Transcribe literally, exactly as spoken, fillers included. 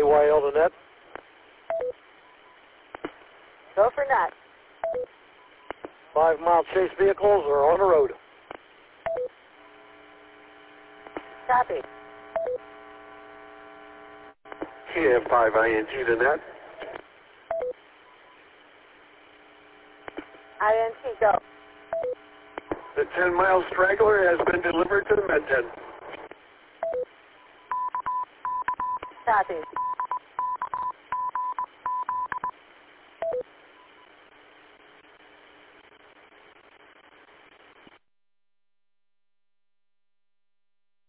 Y L to net. Go for net. Five mile chase vehicles are on the road. Copy. T M five I N G to net. I N T, go. The ten mile straggler has been delivered to the Med ten. Copy.